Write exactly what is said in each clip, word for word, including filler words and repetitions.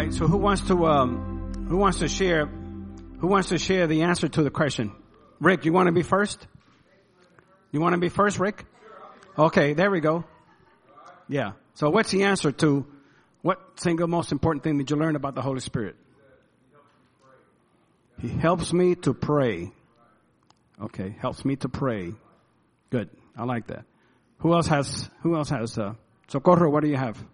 right. So who wants to um, who wants to share who wants to share the answer to the question? Rick, you want to be first? You want to be first, Rick? Okay, there we go. Yeah. So what's the answer to what single most important thing did you learn about the Holy Spirit? He helps me to pray. Okay, helps me to pray. Good. I like that. Who else has, who else has, uh, Socorro, what do you have?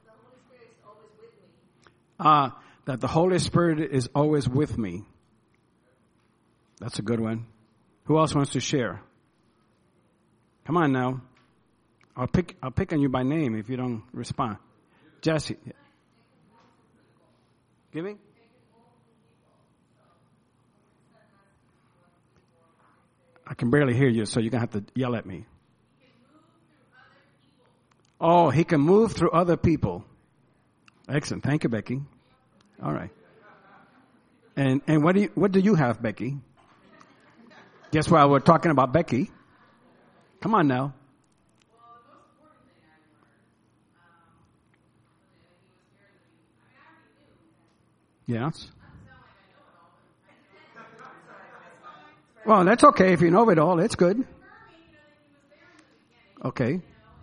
Uh, that the Holy Spirit is always with me. That's a good one. Who else wants to share? Come on now. I'll pick, I'll pick on you by name if you don't respond. Jesse. Give me? I can barely hear you, so you're going to have to yell at me. Oh, he can move through other people. Excellent. Thank you, Becky. All right. And and what do you what do you have, Becky? Guess why we're talking about Becky? Come on now. Yes. Well, that's okay if you know it all. It's good. Okay.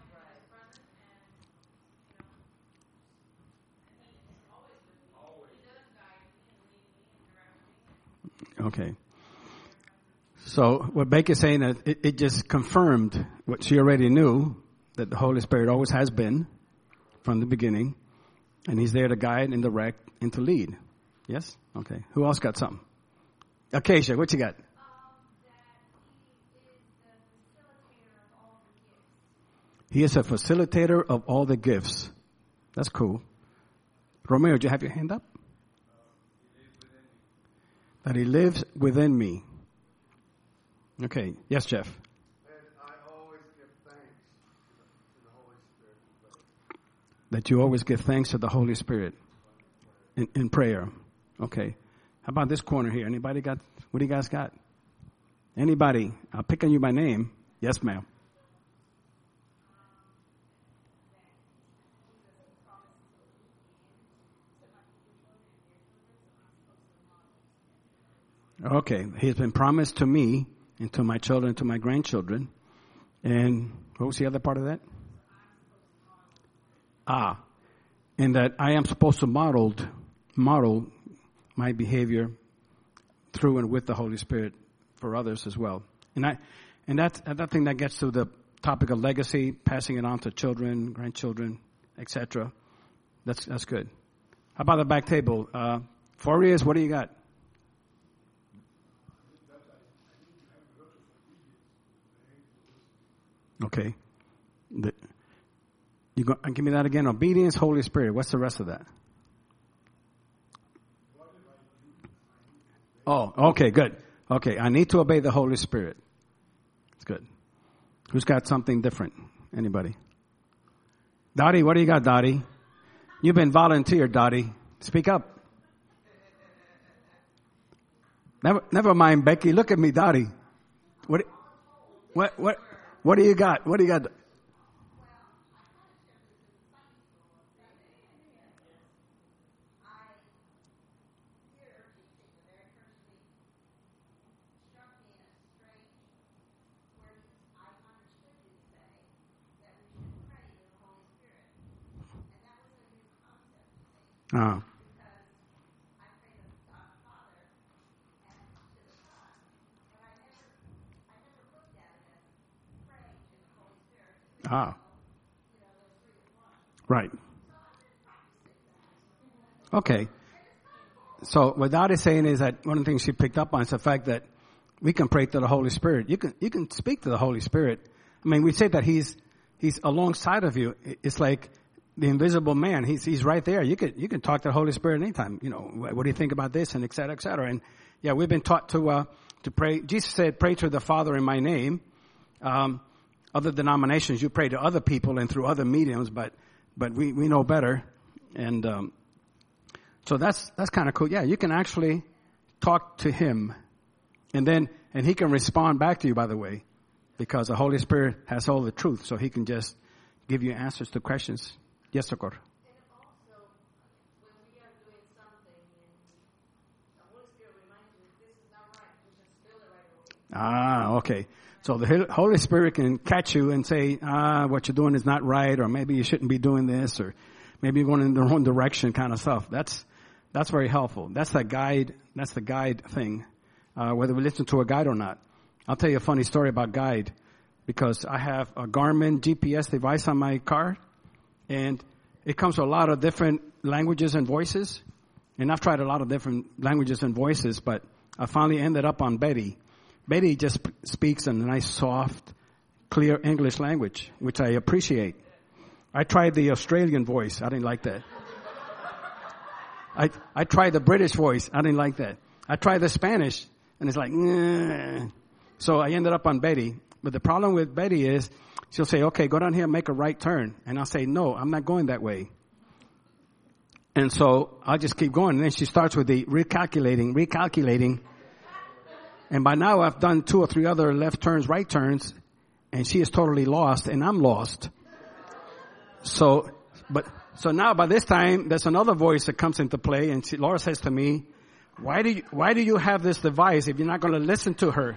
Okay. So what Becky's saying is it, it just confirmed what she already knew, that the Holy Spirit always has been from the beginning, and He's there to guide and direct and to lead. Yes? Okay. Who else got something? Acacia, what you got? He is a facilitator of all the gifts. That's cool. Romeo, do you have your hand up? That He lives within me. Okay. Yes, Jeff. And I always give thanks to the Holy Spirit. That you always give thanks to the Holy Spirit in, in prayer. Okay. How about this corner here? Anybody got, what do you guys got? Anybody? I'll pick on you by name. Yes, ma'am. Okay, He's been promised to me and to my children, to my grandchildren. And what was the other part of that? Ah, and that I am supposed to model, model my behavior through and with the Holy Spirit for others as well. And I, and that's another thing that gets to the topic of legacy, passing it on to children, grandchildren, et cetera. That's that's good. How about the back table? Uh, Farias, what do you got? Okay. The, you go, give me that again. Obedience, Holy Spirit. What's the rest of that? Oh, okay, good. Okay, I need to obey the Holy Spirit. That's good. Who's got something different? Anybody? Dottie, what do you got, Dottie? You've been volunteered, Dottie. Speak up. Never, never mind, Becky. Look at me, Dottie. What, what, what? What do you got? What do you got? Ah. Ah. Right. Okay. So what Dot is saying is that one of the things she picked up on is the fact that we can pray to the Holy Spirit. You can you can speak to the Holy Spirit. I mean, we say that He's He's alongside of you. It's like the invisible man. He's He's right there. You could you can talk to the Holy Spirit anytime. You know, what do you think about this, and et cetera, et cetera. And yeah, we've been taught to uh, to pray. Jesus said, "Pray to the Father in my name." Um, Other denominations, you pray to other people and through other mediums, but but we, we know better, and um, so that's that's kind of cool. Yeah, you can actually talk to Him, and then and He can respond back to you. By the way, because the Holy Spirit has all the truth, so He can just give you answers to questions. Yes, Socorro. And also, when we are doing Ah, okay. So the Holy Spirit can catch you and say, ah, what you're doing is not right, or maybe you shouldn't be doing this, or maybe you're going in the wrong direction, kind of stuff. That's that's very helpful. That's the guide. That's the guide thing, uh, whether we listen to a guide or not. I'll tell you a funny story about guide, because I have a Garmin G P S device on my car, and it comes with a lot of different languages and voices. And I've tried a lot of different languages and voices, but I finally ended up on Betty. Betty just speaks in a nice, soft, clear English language, which I appreciate. I tried the Australian voice. I didn't like that. I I tried the British voice. I didn't like that. I tried the Spanish, and it's like, nah. So I ended up on Betty. But the problem with Betty is she'll say, okay, go down here and make a right turn. And I'll say, no, I'm not going that way. And so I'll just keep going. And then she starts with the recalculating, recalculating. And by now I've done two or three other left turns, right turns, and she is totally lost, and I'm lost. So, but, so now by this time, there's another voice that comes into play, and she, Laura says to me, why do you, why do you have this device if you're not going to listen to her?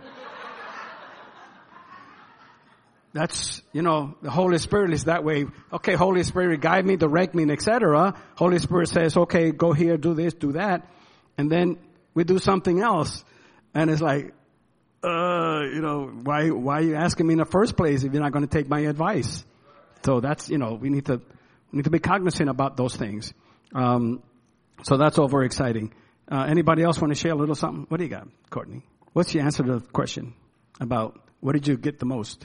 That's, you know, the Holy Spirit is that way. Okay, Holy Spirit, guide me, direct me, and et cetera. Holy Spirit says, okay, go here, do this, do that. And then we do something else. And it's like, uh, you know, why, why are you asking me in the first place if you're not going to take my advice? So that's, you know, we need to, we need to be cognizant about those things. Um, so that's all very exciting. Uh, anybody else want to share a little something? What do you got, Courtney? What's your answer to the question about what did you get the most?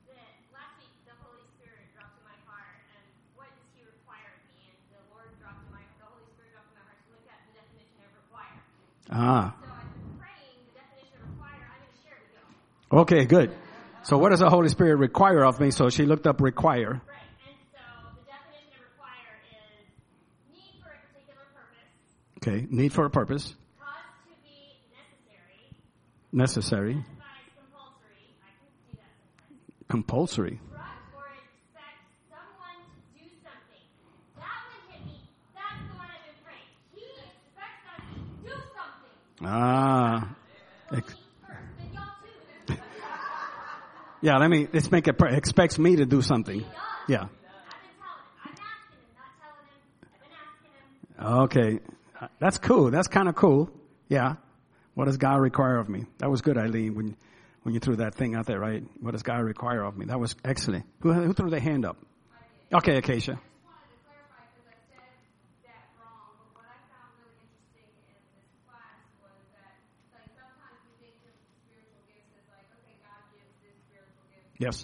Ah. So I've been praying the definition of require. I'm going to share it with you. Okay, good. So what does the Holy Spirit require of me? So she looked up require. Right. And so the definition of require is need for a particular purpose. Okay, need for a purpose. Cause to be necessary. Necessary. Specifies compulsory. I can see that sometimes. Compulsory. Instruct or expect someone to do something. That one hit me. That's the one I've been praying. He expects us to do something. Ah. Ex- And y'all too. yeah, let me, let's make it, pr- expects me to do something. Yeah. I've been telling him. I'm asking him, not telling him. I've been asking him. Okay. That's cool. That's kind of cool. Yeah. What does God require of me? That was good, Eileen, when, when you threw that thing out there, right? What does God require of me? That was excellent. Who, who threw their hand up? Okay, Acacia. Yes.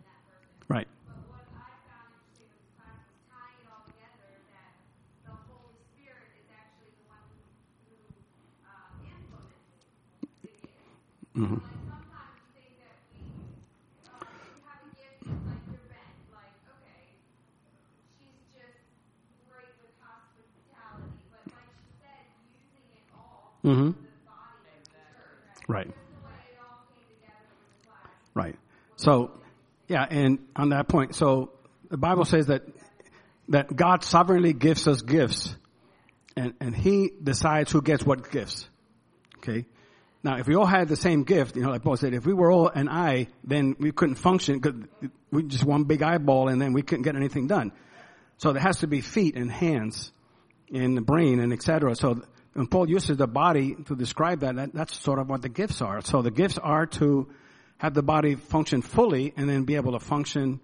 Right. But what I found interesting with this class was tying it all together, that the Holy Spirit is actually the one who, who uh, implements the gift. Mm-hmm. Like sometimes we think that we, uh, you have a gift, it's like your Ben. Like, okay, she's just great with hospitality, but like she said, using it all Mm-hmm. for the body of the church. Right. Just the way it all came together with the class. Right. So, yeah, and on that point, so the Bible says that that God sovereignly gives us gifts, and, and He decides who gets what gifts. Okay? Now, if we all had the same gift, you know, like Paul said, if we were all an eye, then we couldn't function, because we just one big eyeball, and then we couldn't get anything done. So there has to be feet and hands and the brain and et cetera. So when Paul uses the body to describe that, that, that's sort of what the gifts are. So the gifts are to have the body function fully and then be able to function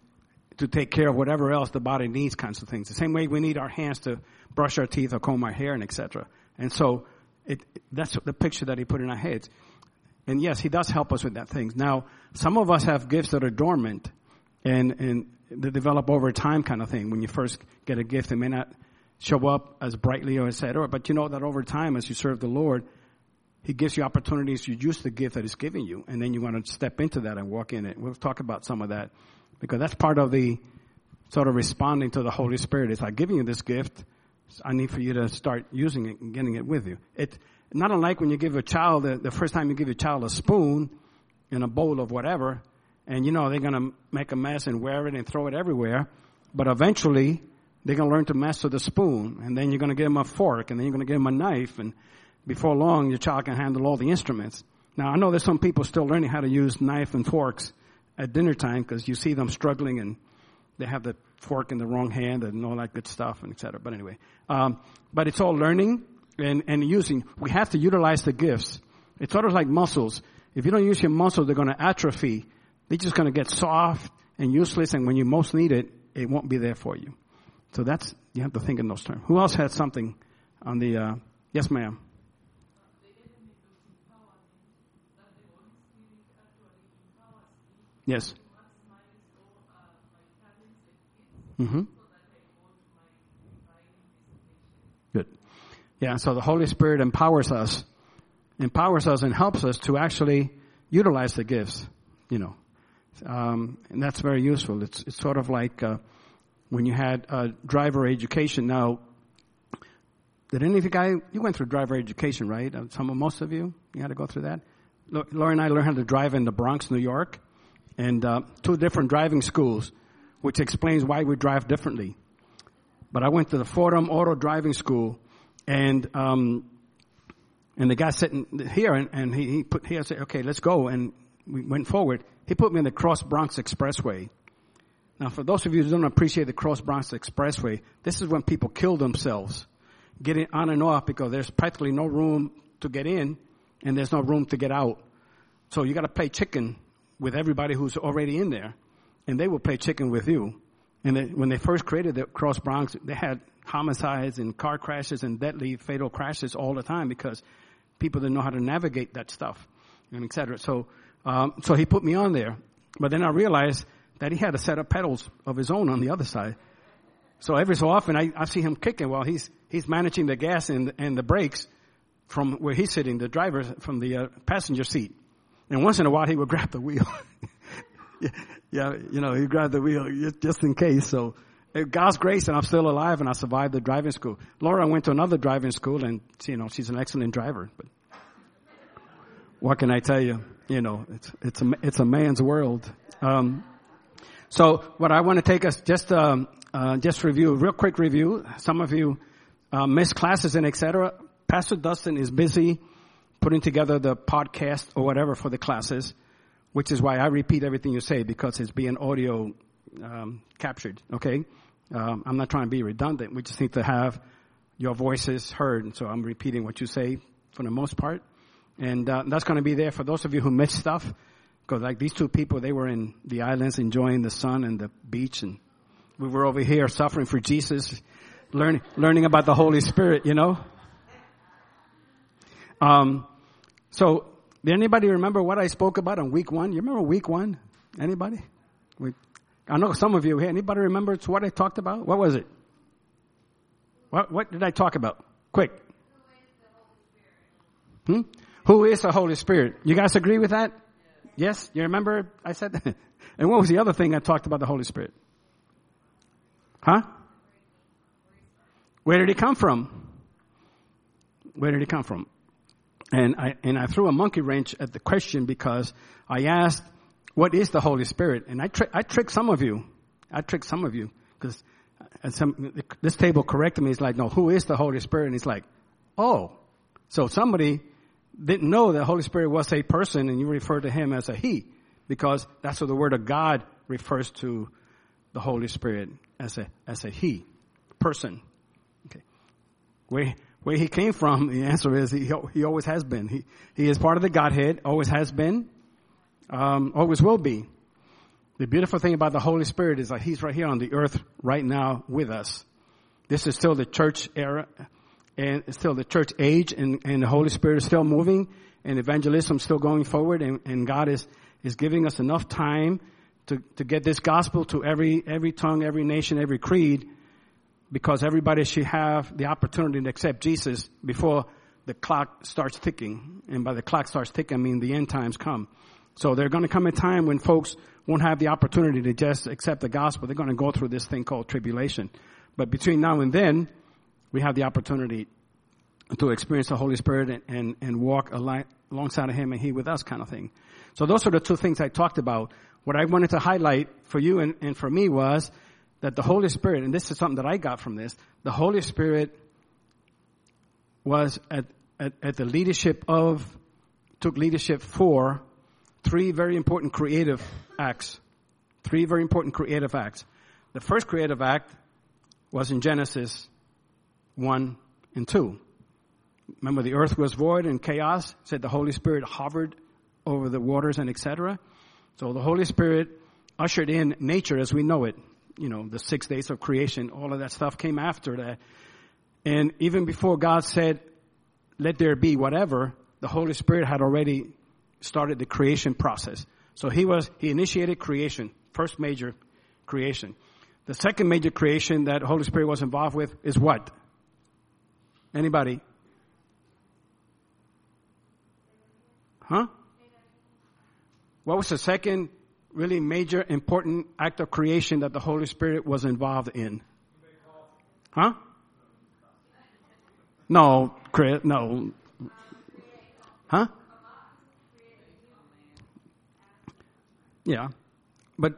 to take care of whatever else the body needs, kinds of things. The same way we need our hands to brush our teeth or comb our hair and et cetera. And so it, that's the picture that he put in our heads. And yes, he does help us with that things. Now, some of us have gifts that are dormant and, and they develop over time kind of thing. When you first get a gift, it may not show up as brightly or et cetera. But you know that over time, as you serve the Lord, He gives you opportunities to use the gift that He's giving you, and then you want to step into that and walk in it. We'll talk about some of that, because that's part of the sort of responding to the Holy Spirit. It's like giving you this gift. I need for you to start using it and getting it with you. It not unlike when you give a child, the, the first time you give your child a spoon in a bowl of whatever, and you know they're going to make a mess and wear it and throw it everywhere, but eventually they're going to learn to master the spoon, and then you're going to give them a fork, and then you're going to give them a knife, and before long, your child can handle all the instruments. Now, I know there's some people still learning how to use knife and forks at dinner time because you see them struggling and they have the fork in the wrong hand and all that good stuff and et cetera. But anyway, um, but it's all learning and, and using. We have to utilize the gifts. It's sort of like muscles. If you don't use your muscles, they're going to atrophy. They're just going to get soft and useless. And when you most need it, it won't be there for you. So that's, you have to think in those terms. Who else had something on the, uh, yes, ma'am. Yes. Mm-hmm. Good. Yeah, so the Holy Spirit empowers us, empowers us and helps us to actually utilize the gifts, you know. Um, and that's very useful. It's, it's sort of like, uh, when you had, uh, driver education. Now, did any of you guys, you went through driver education, right? Uh, some of, most of you, you had to go through that. Laura and I learned how to drive in the Bronx, New York. And uh, two different driving schools, which explains why we drive differently. But I went to the Fordham Auto Driving School, and um, and the guy sitting here, and, and he, he put here, I said, okay, let's go. And we went forward. He put me in the Cross Bronx Expressway. Now, for those of you who don't appreciate the Cross Bronx Expressway, this is when people kill themselves, getting on and off because there's practically no room to get in, and there's no room to get out. So you got to play chicken with everybody who's already in there, and they will play chicken with you. And they, when they first created the Cross Bronx, they had homicides and car crashes and deadly fatal crashes all the time because people didn't know how to navigate that stuff, and et cetera. So, um, so he put me on there. But then I realized that he had a set of pedals of his own on the other side. So every so often I, I see him kicking while he's he's managing the gas and and the brakes from where he's sitting, the driver from the uh, passenger seat. And once in a while, he would grab the wheel. yeah, yeah, you know, he grabbed the wheel just in case. So, God's grace, and I'm still alive, and I survived the driving school. Laura went to another driving school, and you know, she's an excellent driver. But what can I tell you? You know, it's it's a it's a man's world. Um, so, what I want to take us just um, uh, just review, real quick review. Some of you uh, missed classes and et cetera. Pastor Dustin is busy putting together the podcast or whatever for the classes, which is why I repeat everything you say because it's being audio um, captured, okay? Um, I'm not trying to be redundant. We just need to have your voices heard, and so I'm repeating what you say for the most part. And uh, that's going to be there for those of you who missed stuff, because like these two people, they were in the islands enjoying the sun and the beach, and we were over here suffering for Jesus, learning learning about the Holy Spirit, you know? Um. So, did anybody remember what I spoke about on week one? You remember week one? Anybody? We, I know some of you here. Anybody remember what I talked about? What was it? What What did I talk about? Quick. Hmm? Who is the Holy Spirit? You guys agree with that? Yes? You remember I said that? And what was the other thing I talked about the Holy Spirit? Huh? Where did he come from? Where did he come from? And I, and I threw a monkey wrench at the question because I asked, what is the Holy Spirit? And I, tri- I tricked some of you. I tricked some of you because some, this table corrected me. It's like, no, who is the Holy Spirit? And it's like, oh, so somebody didn't know the Holy Spirit was a person and you refer to him as a he because that's what the word of God refers to the Holy Spirit as a, as a he, person. Okay. Where, Where he came from, the answer is he he always has been. He he is part of the Godhead, always has been, um, always will be. The beautiful thing about the Holy Spirit is that he's right here on the earth right now with us. This is still the church era, and it's still the church age, and, and the Holy Spirit is still moving, and evangelism is still going forward, and, and God is, is giving us enough time to, to get this gospel to every every tongue, every nation, every creed, because everybody should have the opportunity to accept Jesus before the clock starts ticking. And by the clock starts ticking, I mean the end times come. So there's going to come a time when folks won't have the opportunity to just accept the gospel. They're going to go through this thing called tribulation. But between now and then, we have the opportunity to experience the Holy Spirit and, and, and walk ali- alongside of him and he with us kind of thing. So those are the two things I talked about. What I wanted to highlight for you and, and for me was that the Holy Spirit, and this is something that I got from this, the Holy Spirit was at, at, at the leadership of took leadership for three very important creative acts. Three very important creative acts. The first creative act was in Genesis one and two. Remember, the earth was void and chaos. Said the Holy Spirit hovered over the waters and et cetera. So the Holy Spirit ushered in nature as we know it. You know, the six days of creation, all of that stuff came after that. And even before God said, let there be whatever, the Holy Spirit had already started the creation process. So he was, he initiated creation, first major creation. The second major creation that the Holy Spirit was involved with is what? Anybody? Huh? What was the second really major important act of creation that the Holy Spirit was involved in? Huh? No, Chris, no. Huh? Yeah. But,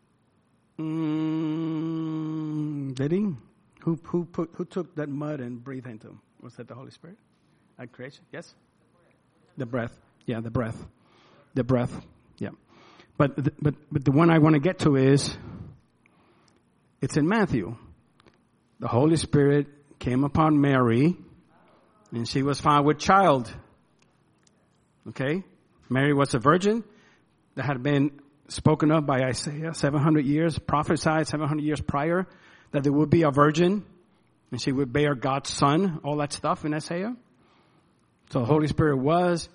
um, did he? Who, who put, who took that mud and breathed into him? Was that the Holy Spirit? At creation? Yes? The breath. Yeah, the breath. The breath. Yeah. But, the, but, but the one I want to get to is, it's in Matthew. The Holy Spirit came upon Mary, and she was found with child. Okay? Mary was a virgin that had been spoken of by Isaiah seven hundred years, prophesied seven hundred years prior, that there would be a virgin, and she would bear God's son, all that stuff in Isaiah. So the Holy Spirit was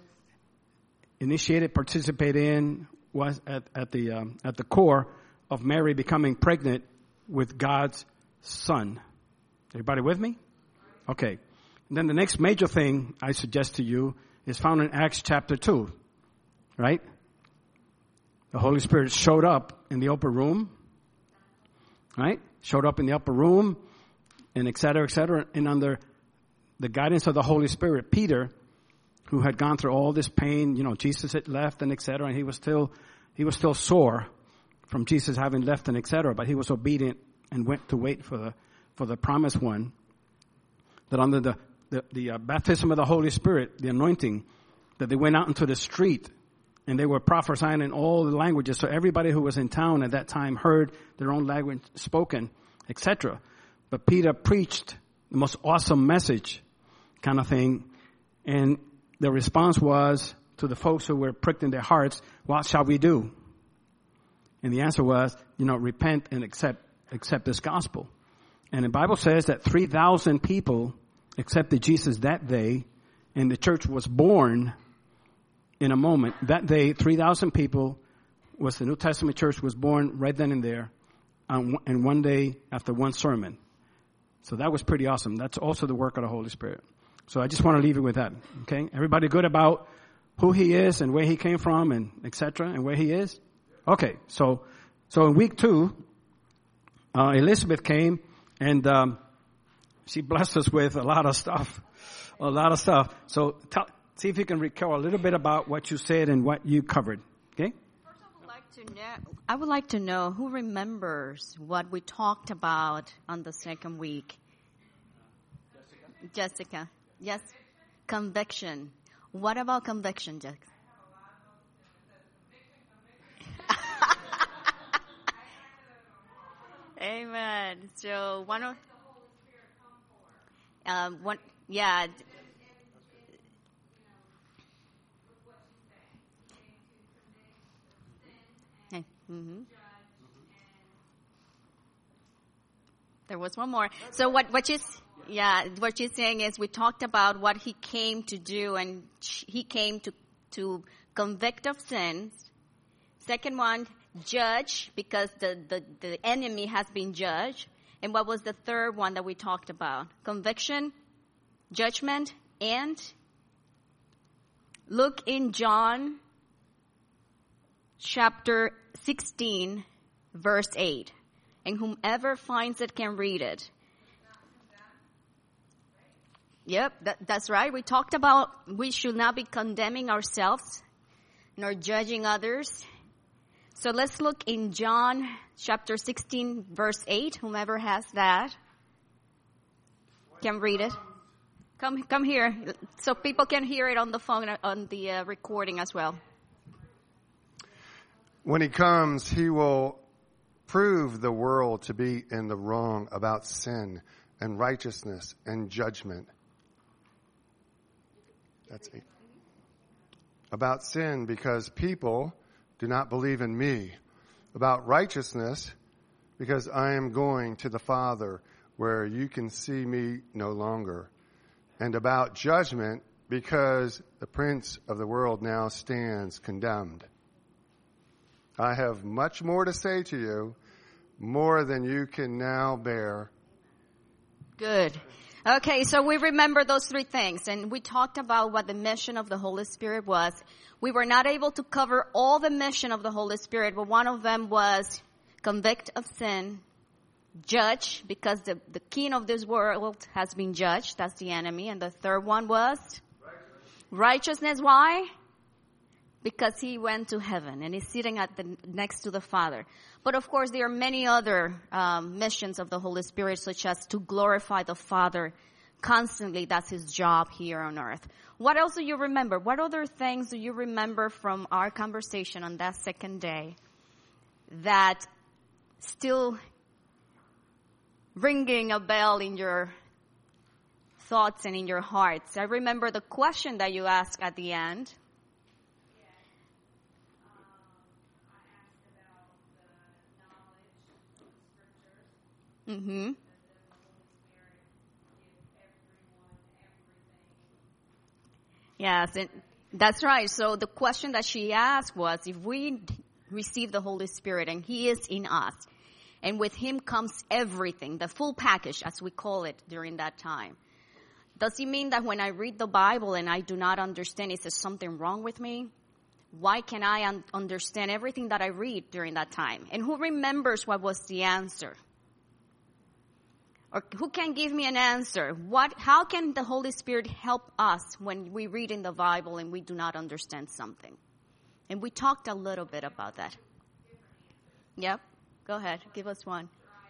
initiated, participated in, was at, at the um, at the core of Mary becoming pregnant with God's son. Everybody with me? Okay. And then the next major thing I suggest to you is found in Acts chapter two, right? The Holy Spirit showed up in the upper room, right? Showed up in the upper room, and et cetera, et cetera. And under the guidance of the Holy Spirit, Peter, who had gone through all this pain, you know, Jesus had left and et cetera, and he was still, he was still sore from Jesus having left and et cetera, but he was obedient and went to wait for the, for the promised one. That under the, the, the uh, baptism of the Holy Spirit, the anointing, that they went out into the street and they were prophesying in all the languages. So everybody who was in town at that time heard their own language spoken, et cetera. But Peter preached the most awesome message kind of thing. And the response was to the folks who were pricked in their hearts, what shall we do? And the answer was, you know, repent and accept, accept this gospel. And the Bible says that three thousand people accepted Jesus that day, and the church was born in a moment. That day, three thousand people was the New Testament church was born right then and there, um, and one day after one sermon. So that was pretty awesome. That's also the work of the Holy Spirit. So I just want to leave it with that. Okay, everybody good about who he is and where he came from and et cetera and where he is. Okay, so so in week two, uh, Elizabeth came and um, she blessed us with a lot of stuff, a lot of stuff. So tell, see if you can recall a little bit about what you said and what you covered. Okay. First, I would like to know. I would like to know who remembers what we talked about on the second week. Jessica. Jessica. Yes. Conviction. What about conviction, Jessica? Amen. So one of um one yeah. Okay. Mm-hmm. There was one more. So what what you yeah what you're saying is we talked about what he came to do, and he came to to convict of sins. Second one, judge, because the, the, the enemy has been judged. And what was the third one that we talked about? Conviction, judgment, and look in John chapter sixteen, verse eight. And whomever finds it can read it. Yep, that, that's right. We talked about we should not be condemning ourselves nor judging others. So let's look in John chapter sixteen, verse eight. Whomever has that can read it. Come, come here, so people can hear it on the phone, on the uh, recording as well. When he comes, he will prove the world to be in the wrong about sin and righteousness and judgment. That's it. About sin, because people do not believe in me. About righteousness, because I am going to the Father where you can see me no longer. And about judgment, because the prince of the world now stands condemned. I have much more to say to you, more than you can now bear. Good. Okay, so we remember those three things, and we talked about what the mission of the Holy Spirit was. We were not able to cover all the mission of the Holy Spirit, but one of them was convict of sin, judge, because the, the king of this world has been judged. That's the enemy. And the third one was righteousness. Righteousness. Why? Because he went to heaven and is sitting at the next to the Father. But of course, there are many other um, missions of the Holy Spirit, such as to glorify the Father constantly. That's his job here on earth. What else do you remember? What other things do you remember from our conversation on that second day that still ringing a bell in your thoughts and in your hearts? I remember the question that you asked at the end. Mm-hmm. Yes, and that's right. So the question that she asked was, if we receive the Holy Spirit and he is in us, and with him comes everything, the full package, as we call it during that time, does it mean that when I read the Bible and I do not understand, is there something wrong with me? Why can I un- understand everything that I read during that time? And who remembers what was the answer? Or who can give me an answer? What, how can the Holy Spirit help us when we read in the Bible and we do not understand something? And we talked a little bit about that. Yep. Go ahead. Give us one.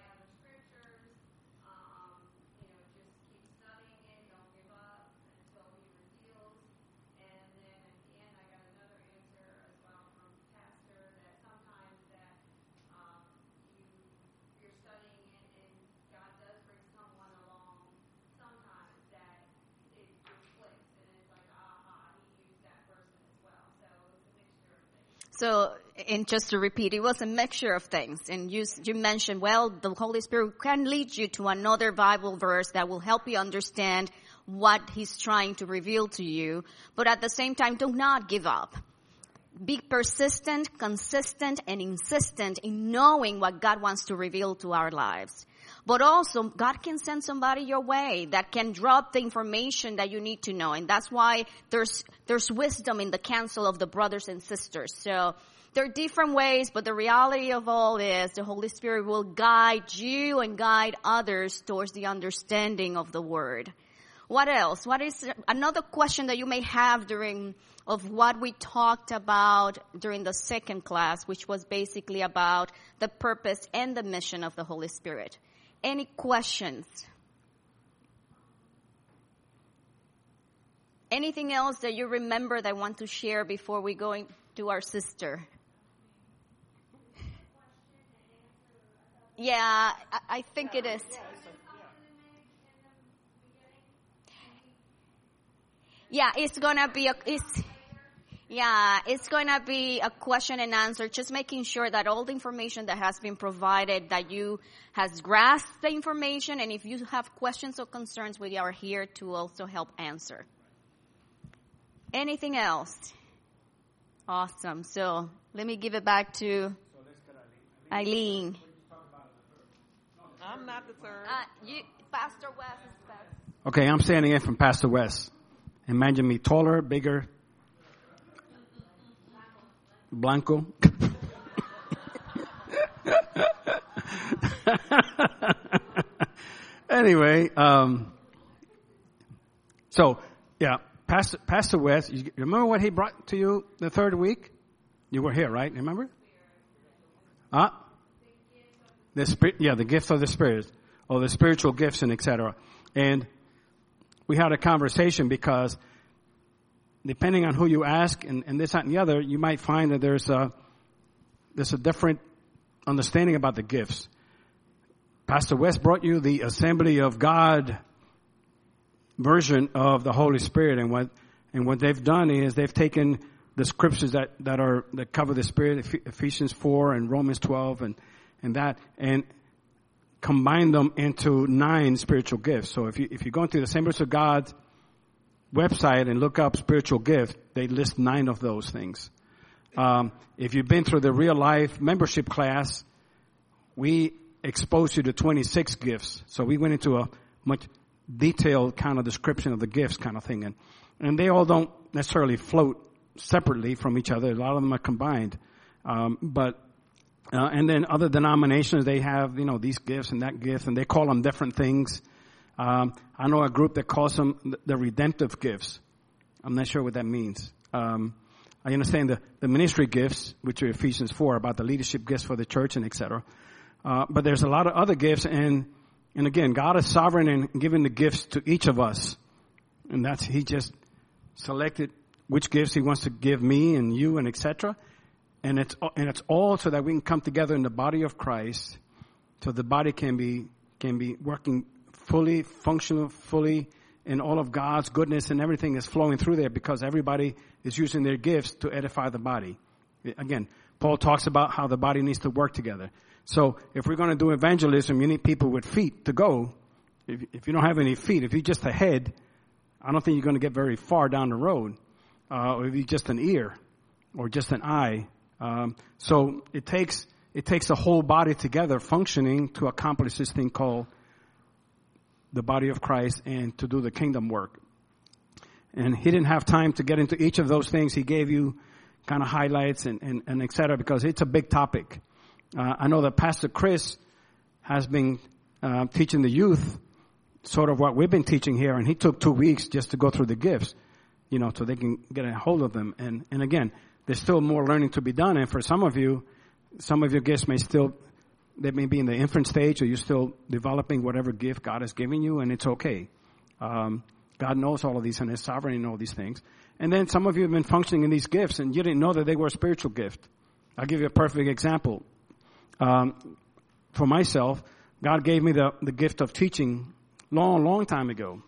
So, and just to repeat, it was a mixture of things. And you, you mentioned, well, the Holy Spirit can lead you to another Bible verse that will help you understand what he's trying to reveal to you. But at the same time, do not give up. Be persistent, consistent, and insistent in knowing what God wants to reveal to our lives. But also, God can send somebody your way that can drop the information that you need to know. And that's why there's, there's wisdom in the counsel of the brothers and sisters. So there are different ways, but the reality of all is the Holy Spirit will guide you and guide others towards the understanding of the Word. What else? What is another question that you may have during of what we talked about during the second class, which was basically about the purpose and the mission of the Holy Spirit? Any questions? Anything else that you remember that want to share before we go to our sister? Yeah, I, I think it is. Yeah, it's gonna be a, it's, yeah, it's gonna be a question and answer, just making sure that all the information that has been provided, that you has grasped the information, and if you have questions or concerns, we are here to also help answer. Anything else? Awesome. So let me give it back to Eileen. I'm not the third. Uh, you, Pastor West is best. Okay, I'm standing in from Pastor West. Imagine me taller, bigger, blanco. Anyway, um, so, yeah, Pastor, Pastor West, you remember what he brought to you the third week? You were here, right? Remember? Huh? The spirit, yeah, the gifts of the Spirit, or the spiritual gifts and et cetera. And we had a conversation because depending on who you ask and, and this, that, and the other, you might find that there's a, there's a different understanding about the gifts. Pastor West brought you the Assembly of God version of the Holy Spirit, and what and what they've done is they've taken the scriptures that, that are that cover the Spirit, Ephesians four and Romans twelve, and and that, and combine them into nine spiritual gifts. So if you if you go into the Assemblies of God website and look up spiritual gift, they list nine of those things. Um, if you've been through the real life membership class, we exposed you to twenty-six gifts. So we went into a much detailed kind of description of the gifts kind of thing. And, and they all don't necessarily float separately from each other. A lot of them are combined. Um, but, uh, and then other denominations, they have, you know, these gifts and that gift, and they call them different things. Um, I know a group that calls them the redemptive gifts. I'm not sure what that means. Um, I understand the, the ministry gifts, which are Ephesians four, about the leadership gifts for the church and et cetera. Uh, but there's a lot of other gifts, and and again, God is sovereign in giving the gifts to each of us, and that's He just selected which gifts He wants to give me and you and et cetera. And it's and it's all so that we can come together in the body of Christ, so the body can be can be working fully, functional, fully, and all of God's goodness and everything is flowing through there because everybody is using their gifts to edify the body. Again, Paul talks about how the body needs to work together. So if we're going to do evangelism, you need people with feet to go. If, if you don't have any feet, if you're just a head, I don't think you're going to get very far down the road. Uh, or if you're just an ear or just an eye. Um, so it takes it takes the whole body together functioning to accomplish this thing called the body of Christ and to do the kingdom work. And he didn't have time to get into each of those things. He gave you kind of highlights and, and, and et cetera, because it's a big topic. Uh, I know that Pastor Chris has been uh, teaching the youth sort of what we've been teaching here, and he took two weeks just to go through the gifts, you know, so they can get a hold of them. And, and again, there's still more learning to be done. And for some of you, some of your gifts may still, they may be in the infant stage, or you're still developing whatever gift God has given you, and it's okay. Um, God knows all of these and is sovereign in all these things. And then some of you have been functioning in these gifts, and you didn't know that they were a spiritual gift. I'll give you a perfect example. Um, for myself, God gave me the, the gift of teaching long, long time ago.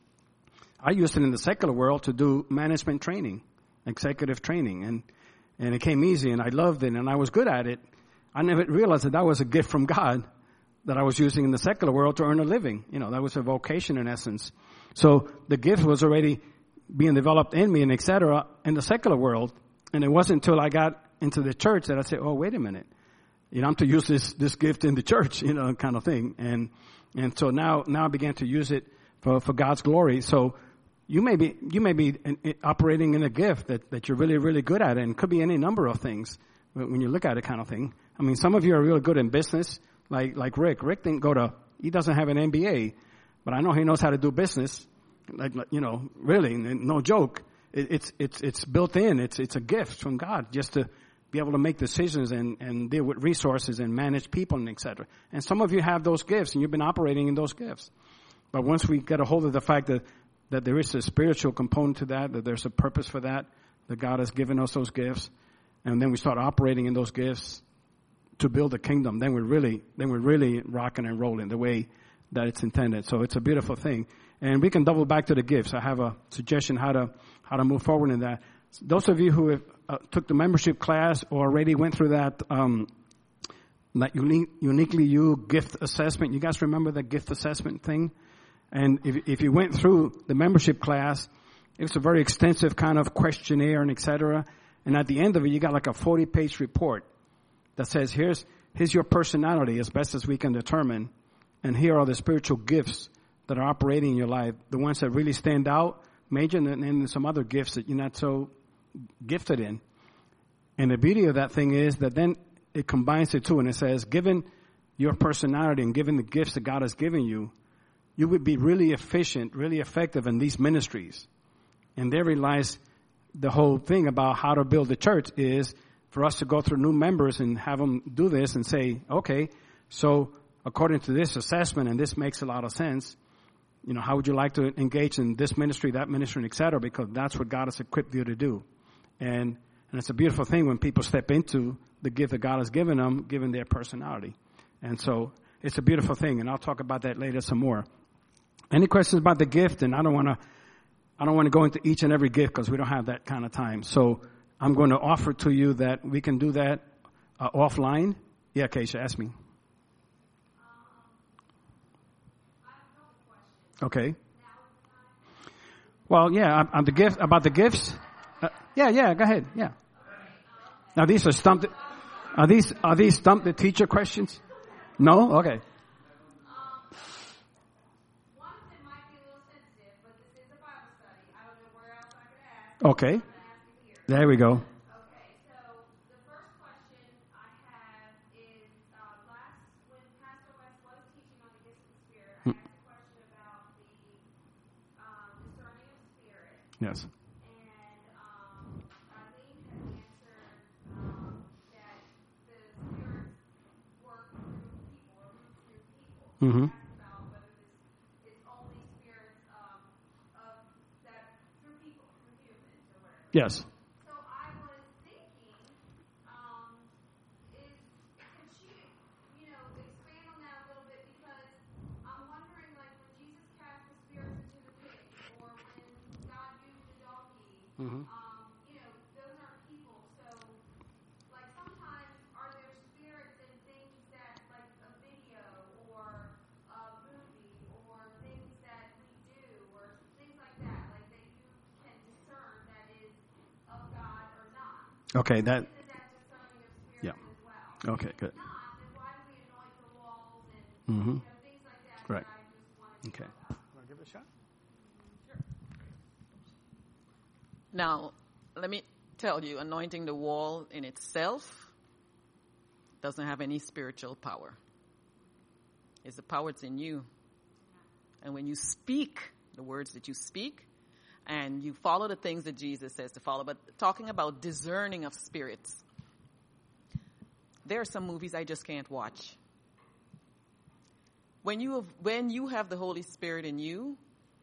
I used it in the secular world to do management training, executive training, and, and it came easy, and I loved it, and I was good at it. I never realized that that was a gift from God that I was using in the secular world to earn a living. You know, that was a vocation in essence. So the gift was already being developed in me and et cetera in the secular world. And it wasn't until I got into the church that I said, oh, wait a minute. You know, I'm to use this, this gift in the church, you know, kind of thing. And, and so now, now I began to use it for, for God's glory. So you may be, you may be in, in, operating in a gift that, that you're really, really good at. And it could be any number of things when you look at it kind of thing. I mean, some of you are really good in business, like, like Rick. Rick didn't go to, he doesn't have an M B A, but I know he knows how to do business. Like, you know, really, no joke. It, it's, it's, it's built in. It's, it's a gift from God just to be able to make decisions and, and deal with resources and manage people and et cetera. And some of you have those gifts and you've been operating in those gifts. But once we get a hold of the fact that, that there is a spiritual component to that, that there's a purpose for that, that God has given us those gifts, and then we start operating in those gifts to build a kingdom, then we're really, then we're really rocking and rolling the way that it's intended. So it's a beautiful thing. And we can double back to the gifts. I have a suggestion how to, how to move forward in that. Those of you who have, uh, took the membership class or already went through that, um, that unique, uniquely you gift assessment. You guys remember the gift assessment thing? And if, if you went through the membership class, it was a very extensive kind of questionnaire and et cetera. And at the end of it, you got like a forty page report that says, here's, here's your personality as best as we can determine. And here are the spiritual gifts that are operating in your life. The ones that really stand out, major, and then some other gifts that you're not so gifted in. And the beauty of that thing is that then it combines the two, and it says, given your personality and given the gifts that God has given you, you would be really efficient, really effective in these ministries. And there relies the whole thing about how to build the church is for us to go through new members and have them do this and say, okay, so according to this assessment, and this makes a lot of sense, you know, how would you like to engage in this ministry, that ministry, et cetera, because that's what God has equipped you to do. And, and it's a beautiful thing when people step into the gift that God has given them, given their personality. And so it's a beautiful thing, and I'll talk about that later some more. Any questions about the gift? And I don't want to, I don't want to go into each and every gift because we don't have that kind of time. So I'm going to offer to you that we can do that uh, offline. Yeah, Keisha, ask me. Okay. Well, yeah, on the gift, about the gifts. Uh, yeah, yeah, go ahead. Yeah. Now these are stumped. Are these are these stump the teacher questions? No. Okay. Okay. There we go. Yes. And um, Eileen had answered um, that the spirits work through people or move through people. Mm-hmm. She asked about whether this is only spirits um, of that through people, through humans or whatever. Yes. So I was thinking, um, is could she, you know, expand on that a little bit, because I'm wondering, like when Jesus cast the spirits into the pig, or when God used the donkey, Mm-hmm. um, you know, those aren't people. So, like sometimes are there spirits in things that, like a video or a movie or things that we do or things like that, like that you can discern that is of God or not? Okay, that. Isn't that discerning of spirits Yeah. as well? Okay, good. If not, then why do we anoint the walls and Mm-hmm. you know, things like that? Right. That I just wanted to Okay. know about. Want to give it a shot? Now, let me tell you, anointing the wall in itself doesn't have any spiritual power. It's the power that's in you. And when you speak the words that you speak, and you follow the things that Jesus says to follow, but talking about discerning of spirits, there are some movies I just can't watch. When you have, when you have the Holy Spirit in you,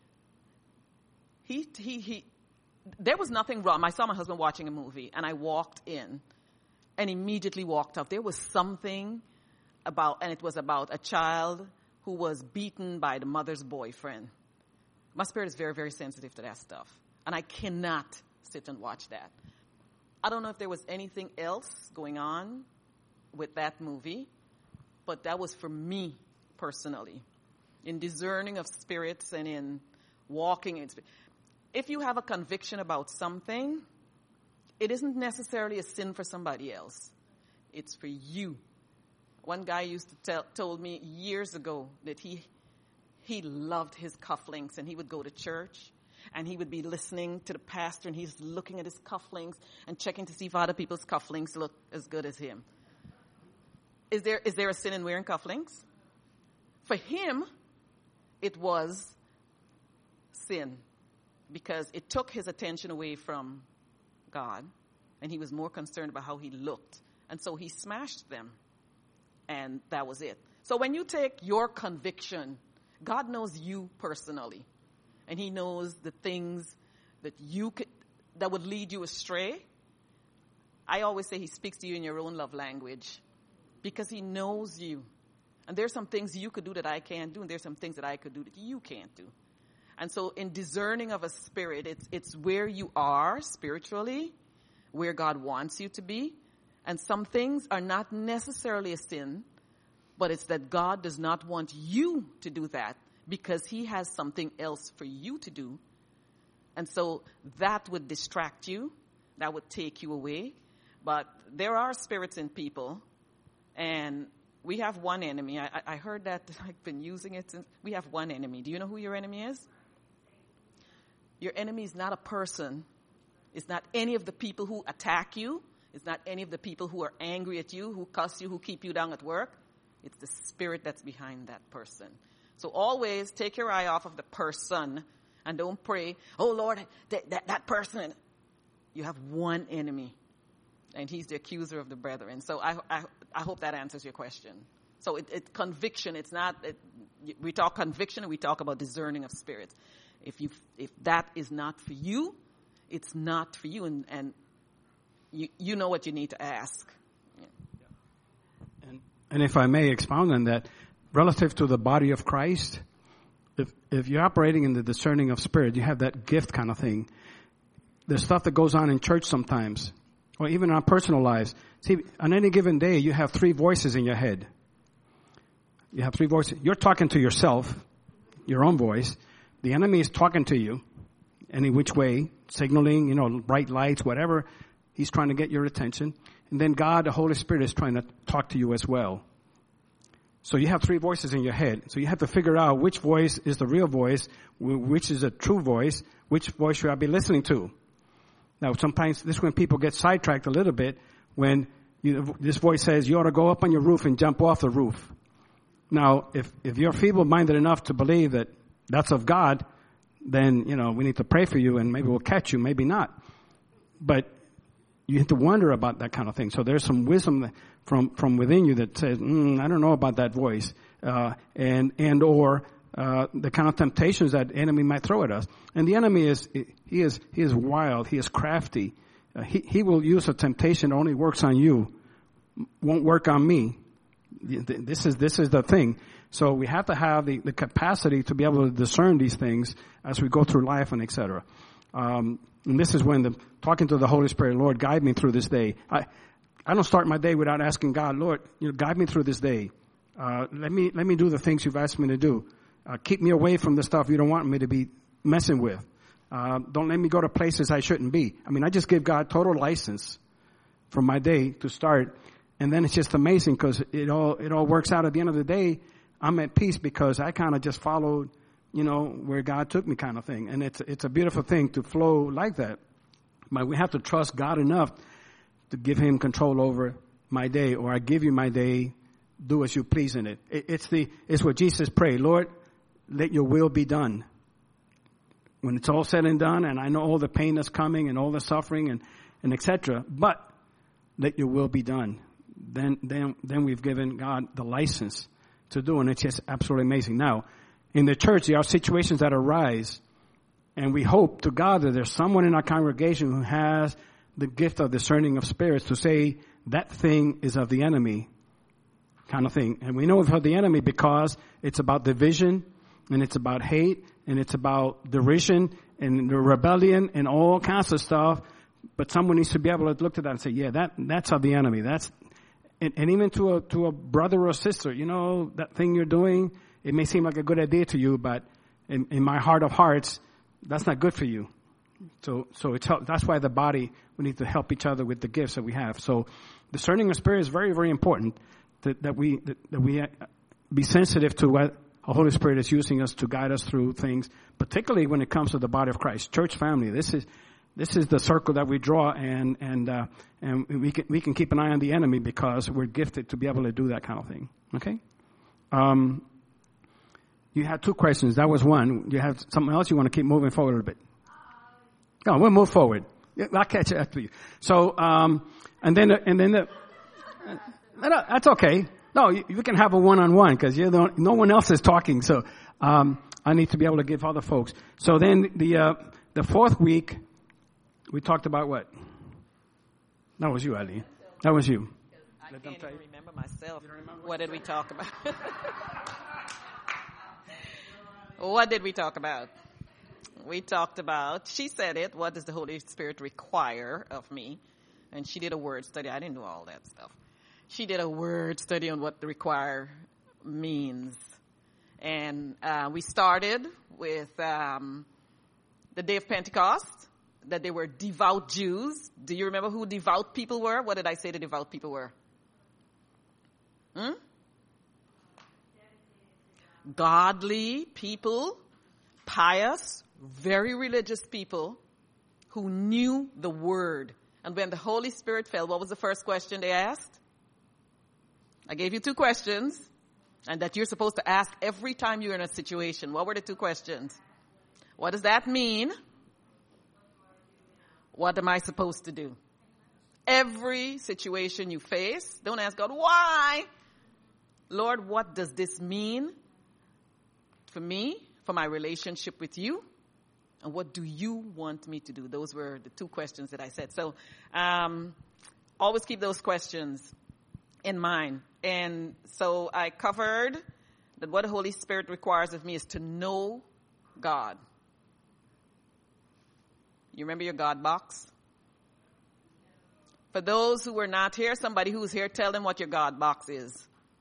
he, he, he, there was nothing wrong. I saw my husband watching a movie, and I walked in and immediately walked out. There was something about, and it was about a child who was beaten by the mother's boyfriend. My spirit is very, very sensitive to that stuff, and I cannot sit and watch that. I don't know if there was anything else going on with that movie, but that was for me personally, in discerning of spirits and in walking in spirit. If you have a conviction about something, it isn't necessarily a sin for somebody else. It's for you. One guy used to tell, told me years ago that he he loved his cufflinks, and he would go to church and he would be listening to the pastor, and he's looking at his cufflinks and checking to see if other people's cufflinks look as good as him. Is there is there a sin in wearing cufflinks? For him, it was sin, because it took his attention away from God, and he was more concerned about how he looked. And so he smashed them, and that was it. So when you take your conviction, God knows you personally, and he knows the things that you could, that would lead you astray. I always say he speaks to you in your own love language, because he knows you. And there's some things you could do that I can't do, and there's some things that I could do that you can't do. And so in discerning of a spirit, it's it's where you are spiritually, where God wants you to be. And some things are not necessarily a sin, but it's that God does not want you to do that because he has something else for you to do. And so that would distract you. That would take you away. But there are spirits in people, and we have one enemy. I, I heard that. I've been using it since. We have one enemy. Do you know who your enemy is? Your enemy is not a person. It's not any of the people who attack you. It's not any of the people who are angry at you, who cuss you, who keep you down at work. It's the spirit that's behind that person. So always take your eye off of the person and don't pray, oh Lord, that, that, that person. You have one enemy, and he's the accuser of the brethren. So I, I, I hope that answers your question. So it, it conviction, it's not, it, We talk conviction and we talk about discerning of spirits. If you, if that is not for you, it's not for you, and, and you, you know what you need to ask. Yeah. And, and if I may expound on that, relative to the body of Christ, if, if you're operating in the discerning of spirit, you have that gift kind of thing. There's stuff that goes on in church sometimes, or even in our personal lives. See, on any given day, you have three voices in your head. You have three voices. You're talking to yourself, your own voice. The enemy is talking to you, any which way, signaling, you know, bright lights, whatever. He's trying to get your attention. And then God, the Holy Spirit, is trying to talk to you as well. So you have three voices in your head. So you have to figure out which voice is the real voice, which is a true voice, which voice should I be listening to. Now, sometimes this is when people get sidetracked a little bit when you, this voice says you ought to go up on your roof and jump off the roof. Now, if, if you're feeble-minded enough to believe that that's of God, then, you know, we need to pray for you and maybe we'll catch you, maybe not. But you have to wonder about that kind of thing. So there's some wisdom from, from within you that says, mm, I don't know about that voice, uh, and, and or, uh, the kind of temptations that the enemy might throw at us. And the enemy is, he is, he is wild, he is crafty. Uh, he, he will use a temptation that only works on you, won't work on me. This is, this is the thing. So we have to have the, the capacity to be able to discern these things as we go through life and et cetera. Um, and this is when the, talking to the Holy Spirit, Lord, guide me through this day. I, I don't start my day without asking God, Lord, you know, guide me through this day. Uh, let me, let me do the things you've asked me to do. Uh, keep me away from the stuff you don't want me to be messing with. Uh, don't let me go to places I shouldn't be. I mean, I just give God total license for my day to start. And then it's just amazing because it all, it all works out at the end of the day. I'm at peace because I kind of just followed, you know, where God took me kind of thing. And it's, it's a beautiful thing to flow like that. But we have to trust God enough to give him control over my day, or I give you my day, do as you please in it. it it's the, it's what Jesus prayed. Lord, let your will be done. When it's all said and done, and I know all the pain that's coming and all the suffering and, and et cetera, but let your will be done. Then, then, then we've given God the license to do, and it's just absolutely amazing. Now, in the church, there are situations that arise, and we hope to God that there's someone in our congregation who has the gift of discerning of spirits to say that thing is of the enemy, kind of thing. And we know it's of the enemy because it's about division, and it's about hate, and it's about derision, and the rebellion, and all kinds of stuff. But someone needs to be able to look at that and say, yeah, that, that's of the enemy. That's, and, and even to a, to a brother or sister, you know, that thing you're doing, it may seem like a good idea to you, but in, in my heart of hearts, that's not good for you. So, so it's, that's why the body, we need to help each other with the gifts that we have. So discerning of spirit is very, very important that, that we, that, that we be sensitive to what the Holy Spirit is using us to guide us through things, particularly when it comes to the body of Christ, church family. This is, this is the circle that we draw, and, and, uh, and we can, we can keep an eye on the enemy because we're gifted to be able to do that kind of thing. Okay? Um, you had two questions. That was one. You have something else you want to keep moving forward a little bit? No, we'll move forward. I'll catch it after you. So, um, and then, and then the, uh, that's okay. No, you, you can have a one-on-one because you don't, no one else is talking. So, um, I need to be able to give other folks. So then the, uh, the fourth week, we talked about what? That was you, Ali. That was you. I can't even remember myself. Remember what did we talk about? What did we talk about? We talked about, she said it, what does the Holy Spirit require of me? And she did a word study. I didn't do all that stuff. She did a word study on what the require means. And uh, we started with um, the day of Pentecost, that they were devout Jews. Do you remember who devout people were? What did I say the devout people were? Hmm? Godly people, pious, very religious people who knew the word. And when the Holy Spirit fell, what was the first question they asked? I gave you two questions, and that you're supposed to ask every time you're in a situation. What were the two questions? What does that mean? What am I supposed to do? Every situation you face, don't ask God, why? Lord, what does this mean? for me, for my relationship with you? And what do you want me to do? Those were the two questions that I said. So um, always keep those questions in mind. And so I covered that what the Holy Spirit requires of me is to know God. You remember your God box? For those who were not here, somebody who's here, tell them what your God box is.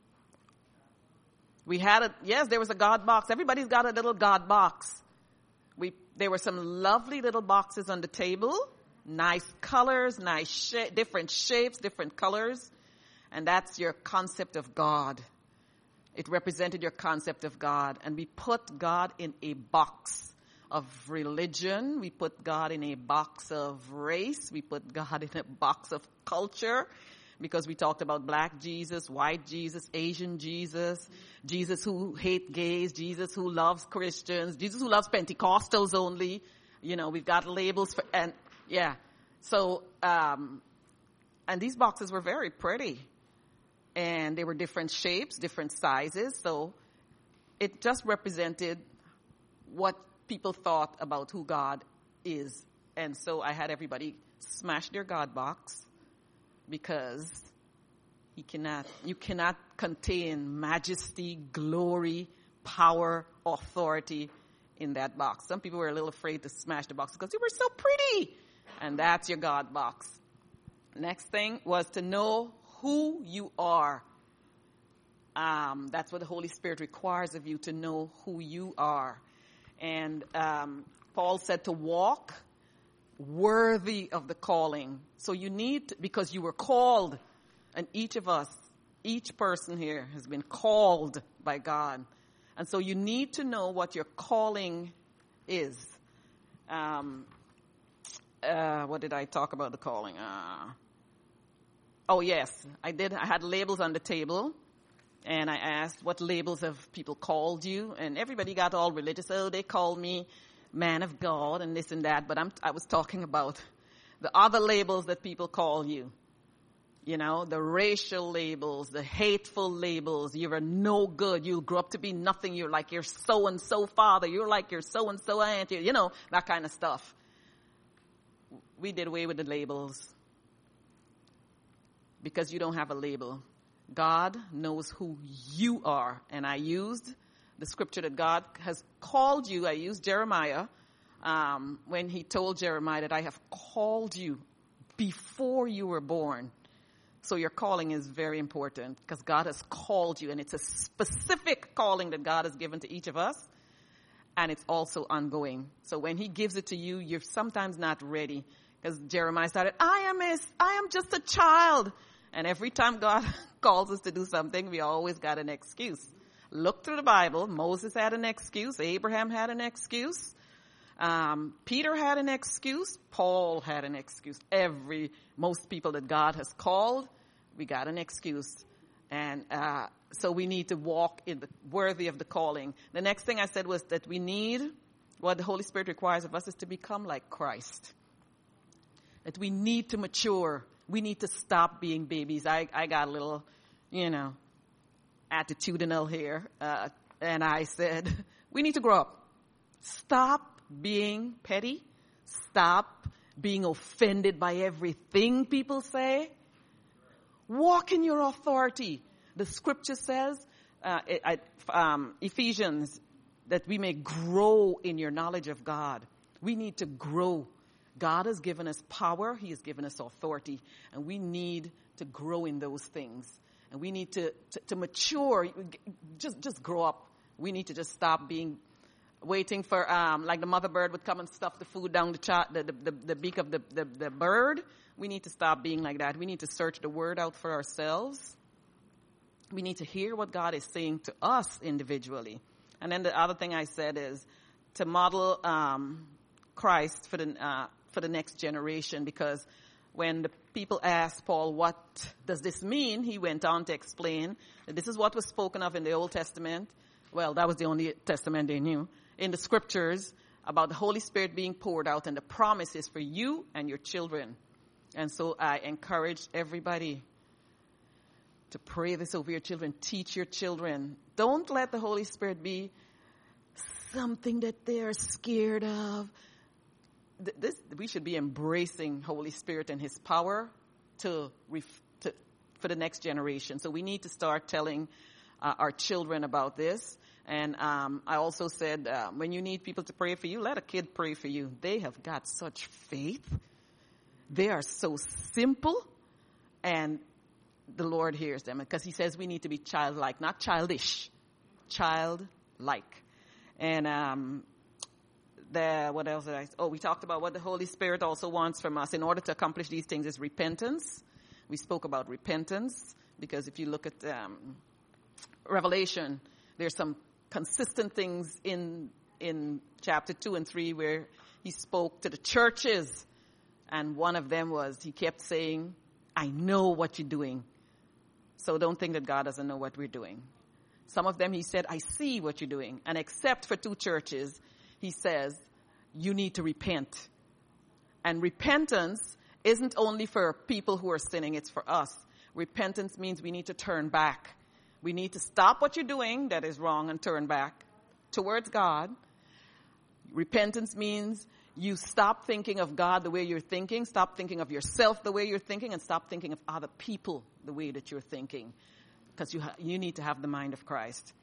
We had a, yes, there was a God box. Everybody's got a little God box. We, there were some lovely little boxes on the table. Nice colors, nice sh- different shapes, different colors. And that's your concept of God. It represented your concept of God. And we put God in a box of religion. We put God in a box of race. We put God in a box of culture. Because we talked about black Jesus, white Jesus, Asian Jesus, Jesus who hate gays, Jesus who loves Christians, Jesus who loves Pentecostals only. You know, we've got labels for, and yeah. So, um, and these boxes were very pretty. And they were different shapes, different sizes. So it just represented what people thought about who God is. And so I had everybody smash their God box. Because he cannot, you cannot contain majesty, glory, power, authority in that box. Some people were a little afraid to smash the box because they were so pretty. And that's your God box. Next thing was to know who you are. Um, that's what the Holy Spirit requires of you, to know who you are. And um, Paul said to walk worthy of the calling. So you need to, because you were called, and each of us, each person here has been called by God. And so you need to know what your calling is. Um, uh, what did I talk about the calling? Uh, oh yes, I did. I had labels on the table. And I asked, what labels have people called you? And everybody got all religious. Oh, they called me man of God and this and that, but I'm, I was talking about the other labels that people call you. You know, the racial labels, the hateful labels. You're a no good. You'll grow up to be nothing. You're like your so-and-so father. You're like your so-and-so aunt. You know, that kind of stuff. We did away with the labels because you don't have a label. God knows who you are. And I used the scripture that God has called you. I used Jeremiah um, when he told Jeremiah that I have called you before you were born. So your calling is very important because God has called you, and it's a specific calling that God has given to each of us, and it's also ongoing. So when he gives it to you, you're sometimes not ready because Jeremiah started, I am a, I am just a child. And every time God calls us to do something, we always got an excuse. Look through the Bible. Moses had an excuse. Abraham had an excuse. Um, Peter had an excuse. Paul had an excuse. Every, most people that God has called, we got an excuse. And uh, so we need to walk in the worthy of the calling. The next thing I said was that we need, what the Holy Spirit requires of us is to become like Christ. That we need to mature. We need to stop being babies. I, I got a little, you know, attitudinal here. Uh, and I said, we need to grow up. Stop being petty. Stop being offended by everything people say. Walk in your authority. The scripture says, uh, I, um, Ephesians, that we may grow in your knowledge of God. We need to grow. God has given us power. He has given us authority. And we need to grow in those things. And we need to, to, to mature. Just, just grow up. We need to just stop being, waiting for, um, like the mother bird would come and stuff the food down the, cha- the, the, the, the beak of the, the, the bird. We need to stop being like that. We need to search the word out for ourselves. We need to hear what God is saying to us individually. And then the other thing I said is to model um, Christ for the uh, for the next generation, because when the people asked Paul, what does this mean? He went on to explain that this is what was spoken of in the Old Testament. Well, that was the only testament they knew. In the scriptures about the Holy Spirit being poured out and the promises for you and your children. And so I encourage everybody to pray this over your children. Teach your children. Don't let the Holy Spirit be something that they're scared of. Th- This, we should be embracing Holy Spirit and His power to, ref- to for the next generation. So we need to start telling uh, our children about this. And um, I also said, uh, when you need people to pray for you, let a kid pray for you. They have got such faith. They are so simple, and the Lord hears them. Because He says we need to be childlike, not childish, childlike. And um, the what else did I? Oh, we talked about what the Holy Spirit also wants from us in order to accomplish these things is repentance. We spoke about repentance because if you look at um, Revelation, there's some consistent things in in chapter two and three where He spoke to the churches, and one of them was He kept saying, "I know what you're doing." So don't think that God doesn't know what we're doing. Some of them He said, "I see what you're doing," and except for two churches, He says, "You need to repent." And repentance isn't only for people who are sinning, it's for us. Repentance means we need to turn back. We need to stop what you're doing that is wrong and turn back towards God. Repentance means you stop thinking of God the way you're thinking, stop thinking of yourself the way you're thinking, and stop thinking of other people the way that you're thinking. Because you ha- you need to have the mind of Christ.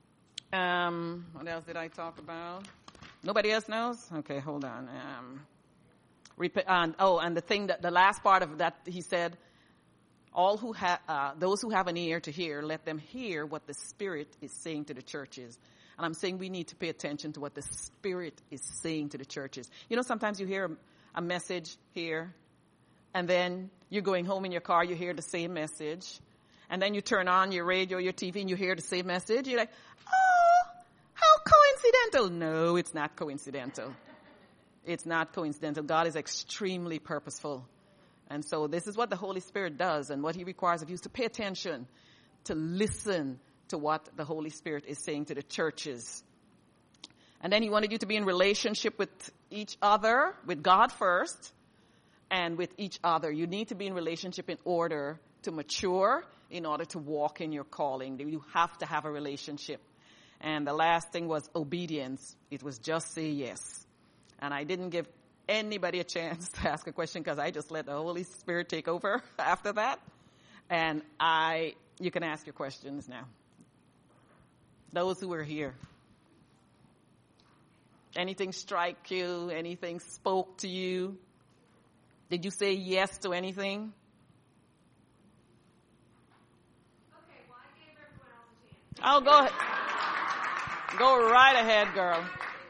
Um, what else did I talk about? Nobody else knows? Okay, hold on. Um, rep- and, oh, and the thing that the last part of that, He said, all who have, uh, those who have an ear to hear, let them hear what the Spirit is saying to the churches. And I'm saying we need to pay attention to what the Spirit is saying to the churches. You know, sometimes you hear a, a message here, and then you're going home in your car, you hear the same message, and then you turn on your radio, your T V, and you hear the same message. You're like, oh, how coincidental. No, it's not coincidental. It's not coincidental. God is extremely purposeful. And so this is what the Holy Spirit does, and what He requires of you is to pay attention, to listen to what the Holy Spirit is saying to the churches. And then He wanted you to be in relationship with each other, with God first, and with each other. You need to be in relationship in order to mature, in order to walk in your calling. You have to have a relationship. And the last thing was obedience. It was just say yes. And I didn't give anybody a chance to ask a question because I just let the Holy Spirit take over after that. And I, you can ask your questions now. Those who are here. Anything strike you? Anything spoke to you? Did you say yes to anything? Okay, well, I gave everyone else a chance. Oh, go ahead. Go right ahead, girl.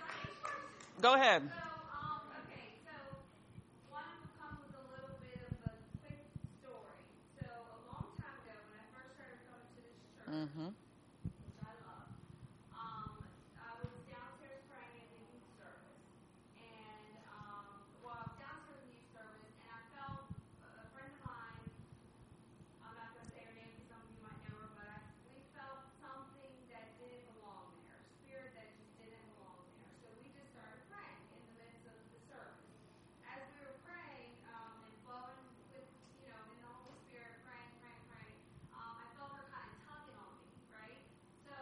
Go ahead. So, um, okay, so one of them comes with a little bit of a quick story. So a long time ago, when I first started coming to this church, Mm-hmm. which I love, um, I was downstairs praying in the youth service, and um, well, I was downstairs in the youth service, and I felt a, a friend of mine. I'm not going to say her name because some of you might know her, but I, we felt something that didn't belong there, a spirit that just didn't belong there. So we just started praying in the midst of the service. As we were praying um, and flowing with, you know, in the Holy Spirit, praying, praying, praying, um, I felt her kind of tugging on me, right? So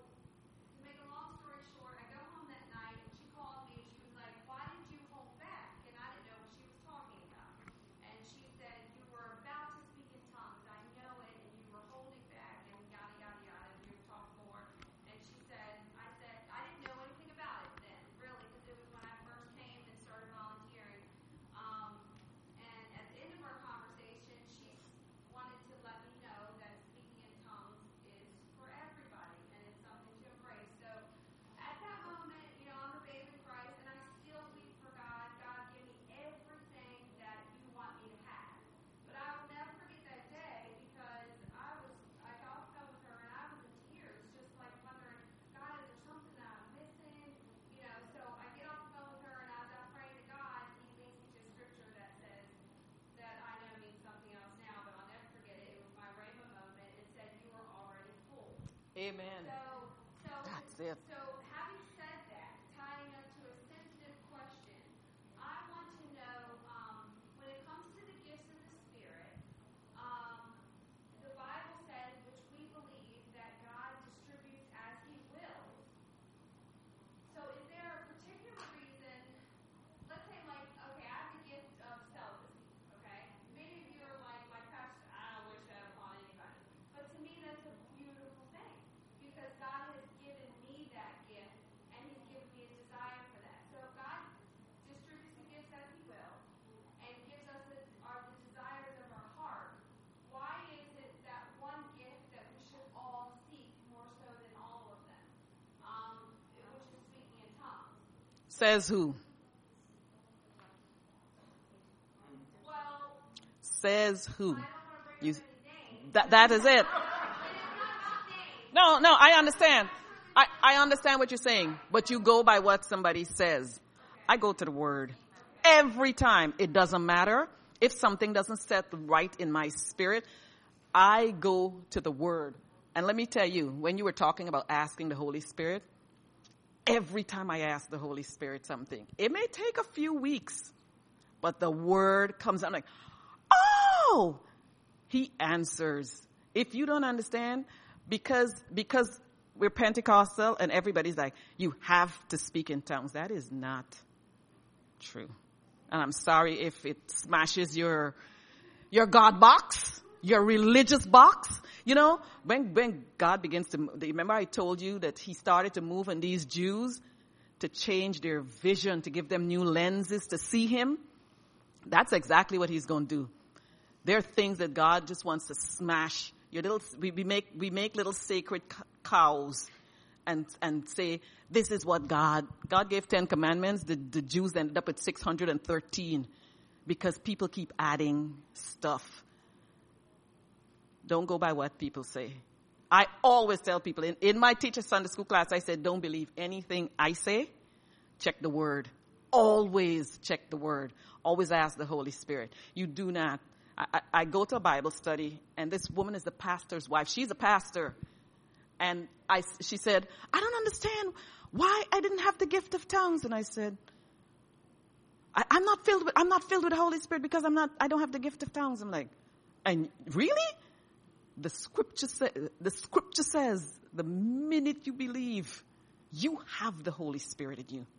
to make a long story short, I go home that night and she called me and she was like, "Why did you hold back?" And I didn't know what she was talking about. And she said, "You were about to speak in tongues. I know it, and you were holding back," and yada, yada, yada. And we would talk more. And she said, I said, I didn't know anything about it then, really, because it was when I first came and started volunteering. Um, and at the end of our conversation, she wanted to let me know that speaking in tongues is for everybody, and it's something to embrace. So at that moment, you know, I'm a babe in Christ, and I still weep for God. God, give me everything that you want me to have. But I will never forget that day because I was, I got off the phone with her and I was in tears, just like wondering, God, is there something that I'm missing? You know, so I get off the phone with her and as I'm praying to God, He leads me to a scripture that says, that I know means something else now, but I'll never forget it. It was my Rhema moment. It said, "You are already full." Amen. So, so, That's it. so having said that, tying up to a sensitive question, I want to know, um, when it comes to the gifts of the Spirit, um, the Bible says, which we believe, that God distributes as He wills. So is Says who? Says who? You, that, that is it. No, no, I understand. I, I understand what you're saying, but you go by what somebody says. I go to the word. Every time. It doesn't matter. If something doesn't set right in my spirit, I go to the word. And let me tell you, when you were talking about asking the Holy Spirit, every time I ask the Holy Spirit something, it may take a few weeks, but the word comes out. I'm like, oh, he answers. If you don't understand, because, because we're Pentecostal and everybody's like, you have to speak in tongues. That is not true. And I'm sorry if it smashes your, your God box, your religious box. You know, when, when God begins to, remember I told you that he started to move on these Jews to change their vision, to give them new lenses to see him. That's exactly what he's going to do. There are things that God just wants to smash. Your little, we, we make, we make little sacred cows and, and say, this is what God, God gave ten commandments. The, the Jews ended up at six hundred thirteen because people keep adding stuff. Don't go by what people say. I always tell people in, in my teacher Sunday school class, I said, don't believe anything I say. Check the word. Always check the word. Always ask the Holy Spirit. You do not. I, I, I go to a Bible study, and this woman is the pastor's wife. She's a pastor. And I, she said, I don't understand why I didn't have the gift of tongues. And I said, I, I'm not filled with, I'm not filled with the Holy Spirit because I'm not, I don't have the gift of tongues. I'm like, and really? The scripture sa- the scripture says the minute you believe, you have the Holy Spirit in you.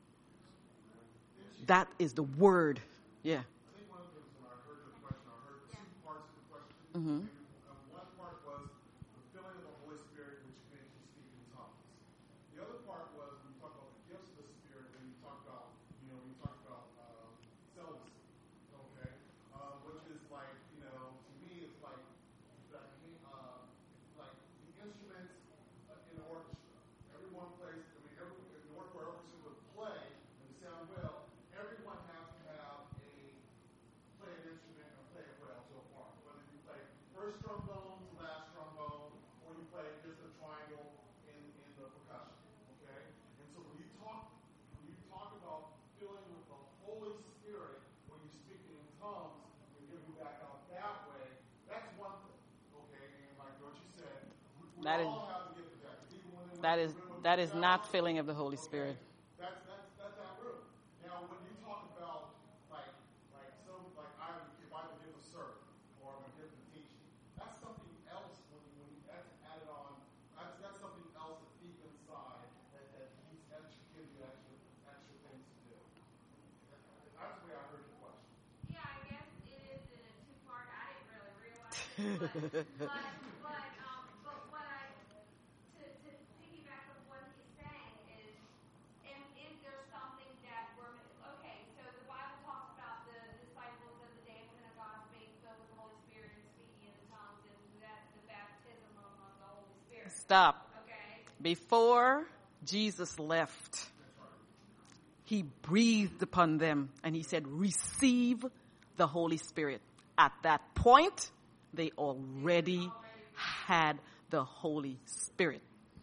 That is the word. Yeah. I think one of the things when I heard the question, I heard two parts of the question. Mm-hmm. Um, one part was the filling of the Holy Spirit, which makes you speak in tongues. The other part was when you talk about the gifts of the Spirit, when you talk about, you know, when you talk about um, celibacy, okay, um, which is like, you know, to me, it's like that, uh, like the instruments in an orchestra. Everyone plays. I mean, every, in order for an orchestra to play and to sound well, everyone has to have a play an instrument and play it well to a part. Whether you play first trombone to last trombone, or you play just a triangle in, in the percussion. Okay? And so when you talk when you talk about filling with the Holy Spirit when you're speaking in tongues and giving back out that way, that's one thing. Okay, and like what you said, we, we That is- all have to get to that. Even when they That is, when that we is sound, not filling of the Holy Spirit. That's that's that's that room. Now, when you talk about like like so like I if I would give a sermon or I'm gonna give a teaching, that's something else. When you, when you that's added on, that's that's something else that's deep inside that that he's extra gives you extra extra things to do. That's the way I heard the question. Yeah, I guess it is in a two-part. I didn't really realize it, but, but, but, um, but what I, to, to piggyback on what he's saying is, and is there something that we're, okay, so the Bible talks about the disciples of the day of Pentecost being filled with the Holy Spirit and speaking in tongues, and that the baptism of the Holy Spirit. Stop. Okay? Before Jesus left, he breathed upon them and he said, receive the Holy Spirit. At that point, they already had the Holy Spirit.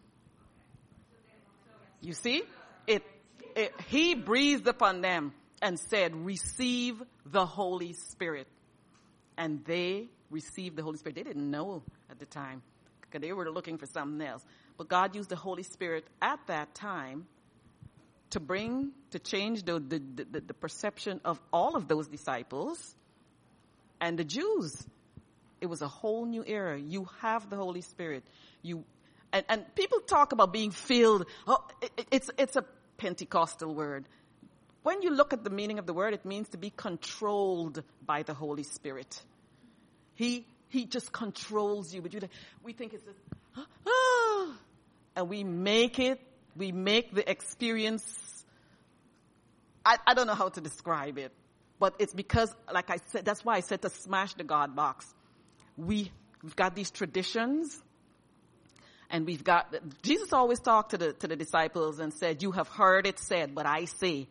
You see? It, it, he breathed upon them and said, receive the Holy Spirit. And they received the Holy Spirit. They didn't know at the time because they were looking for something else. But God used the Holy Spirit at that time to bring, to change the, the, the, the perception of all of those disciples and the Jews. It was a whole new era. You have the Holy Spirit. You, and, and people talk about being filled. Oh, it, it's, it's a Pentecostal word. When you look at the meaning of the word, it means to be controlled by the Holy Spirit. He, he just controls you. But you, we think it's this, ah, and we make it, we make the experience, I, I don't know how to describe it, but it's because, like I said, that's why I said to smash the God box. We, we've got these traditions, and we've got, Jesus always talked to the, to the disciples and said, you have heard it said, but I say,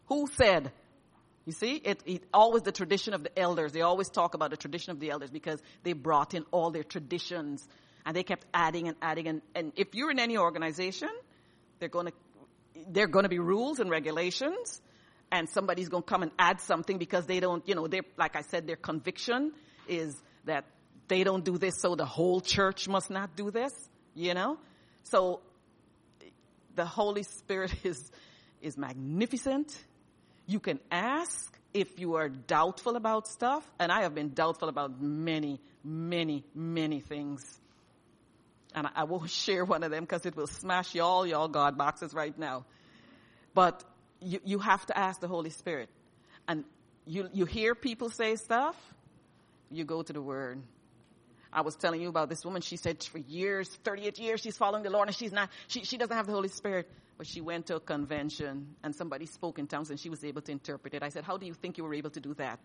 Who said? You see, it, it always the tradition of the elders. They always talk about the tradition of the elders because they brought in all their traditions and they kept adding and adding. And, and if you're in any organization, they're going to, they're going to be rules and regulations, and somebody's going to come and add something because they don't, you know, they like I said, their conviction is that they don't do this, so the whole church must not do this, you know? So the Holy Spirit is, is magnificent. You can ask if you are doubtful about stuff, and I have been doubtful about many, many, many things. And I, I won't share one of them because it will smash y'all, y'all God boxes right now. But you, you have to ask the Holy Spirit. And you, you hear people say stuff, you go to the Word. I was telling you about this woman. She said for years, thirty-eight years, she's following the Lord, and she's not, she, she doesn't have the Holy Spirit. But she went to a convention and somebody spoke in tongues and she was able to interpret it. I said, how do you think you were able to do that?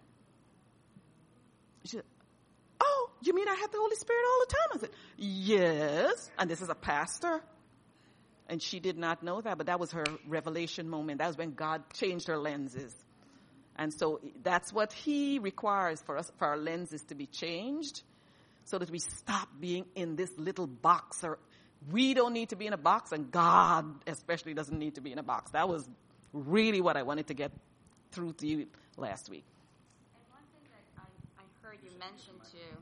She said, oh, you mean I had the Holy Spirit all the time? I said, yes. And this is a pastor. And she did not know that, but that was her revelation moment. That was when God changed her lenses. And so that's what he requires for us, for our lenses to be changed so that we stop being in this little box. Or we don't need to be in a box, and God especially doesn't need to be in a box. That was really what I wanted to get through to you last week. And one thing that I, I heard you mention too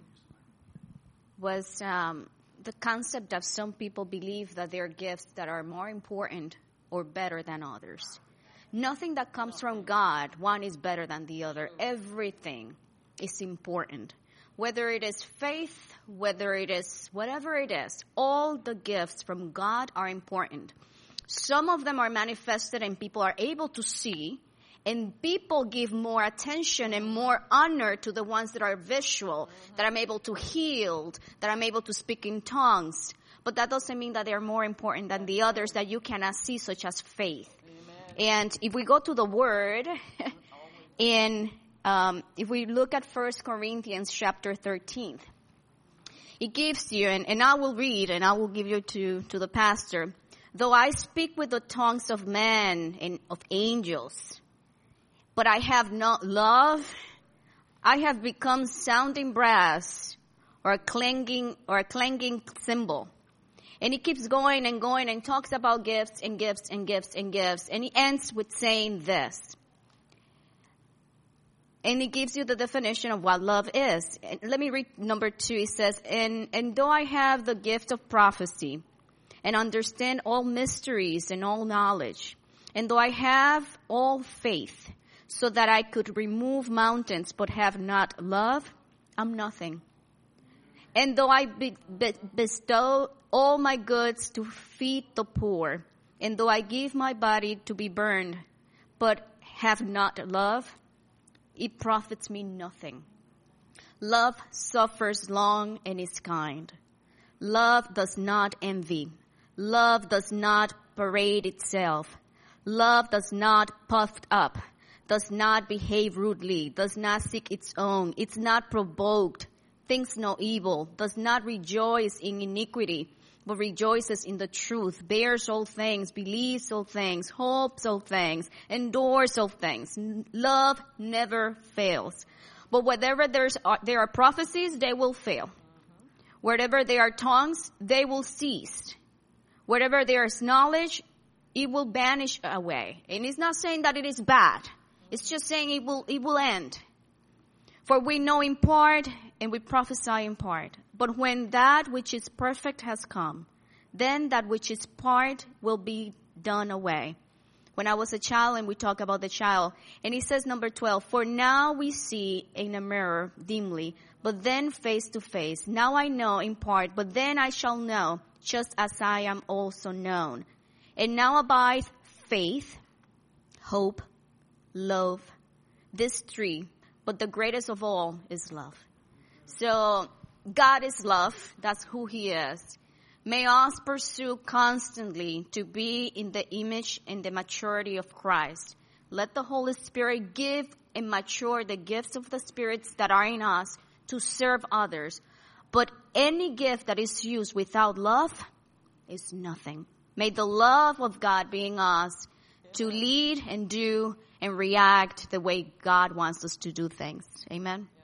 was um, the concept that some people believe that there are gifts that are more important or better than others. Nothing that comes from God, one is better than the other. Everything is important. Whether it is faith, whether it is whatever it is, all the gifts from God are important. Some of them are manifested and people are able to see, and people give more attention and more honor to the ones that are visual, that I'm able to heal, that I'm able to speak in tongues. But that doesn't mean that they're more important than the others that you cannot see, such as faith. Amen. And if we go to the Word, in Um, if we look at First Corinthians chapter thirteen, it gives you, and, and I will read, and I will give you to, to the pastor. Though I speak with the tongues of men and of angels, but I have not love, I have become sounding brass or a clanging, or a clanging cymbal. And he keeps going and going and talks about gifts and gifts and gifts and gifts. And he ends with saying this. And he gives you the definition of what love is. And let me read number two. It says, and, and though I have the gift of prophecy and understand all mysteries and all knowledge, and though I have all faith so that I could remove mountains but have not love, I'm nothing. And though I be, be, bestow all my goods to feed the poor, and though I give my body to be burned but have not love, it profits me nothing. Love suffers long and is kind. Love does not envy. Love does not parade itself. Love does not puff up, does not behave rudely, does not seek its own, it's not provoked, thinks no evil, does not rejoice in iniquity, but rejoices in the truth, bears all things, believes all things, hopes all things, endures all things. Love never fails. But wherever there's, uh, there are prophecies, they will fail. Wherever there are tongues, they will cease. Wherever there is knowledge, it will vanish away. And it's not saying that it is bad. It's just saying it will, it will end. For we know in part and we prophesy in part. But when that which is perfect has come, then that which is part will be done away. When I was a child, and we talk about the child, and he says number twelve, for now we see in a mirror dimly, but then face to face. Now I know in part, but then I shall know, just as I am also known. And now abide faith, hope, love, these three, but the greatest of all is love. So God is love. That's who he is. May us pursue constantly to be in the image and the maturity of Christ. Let the Holy Spirit give and mature the gifts of the spirits that are in us to serve others. But any gift that is used without love is nothing. May the love of God be in us to lead and do and react the way God wants us to do things. Amen.